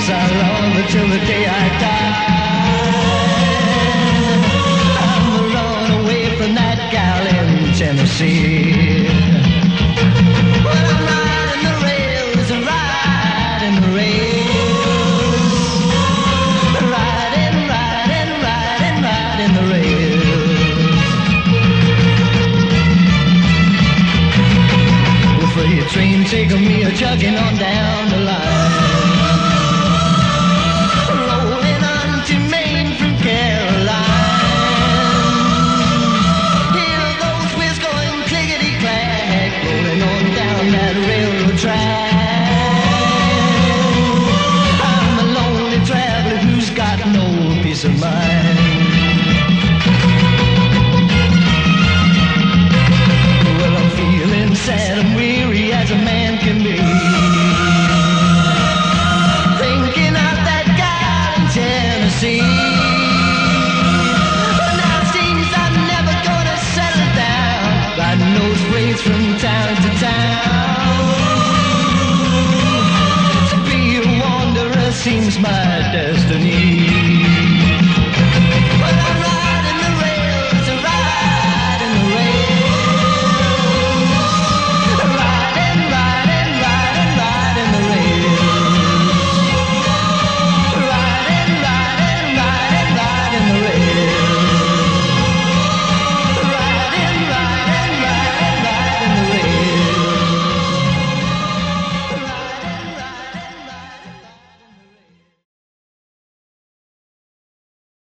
yes, I love her till the day I die. I'm run away from that gal in Tennessee. Well, I'm riding the rails, riding the rails, riding, riding, riding, riding the rails. The freight train taking me a-chugging on down the line. I'm a lonely traveler who's got no peace of mind. Well, I'm feeling sad and weary as a man can be, thinking of that guy in Tennessee. But now it seems I'm never gonna settle down, riding those freights from town to town. Seems my destiny.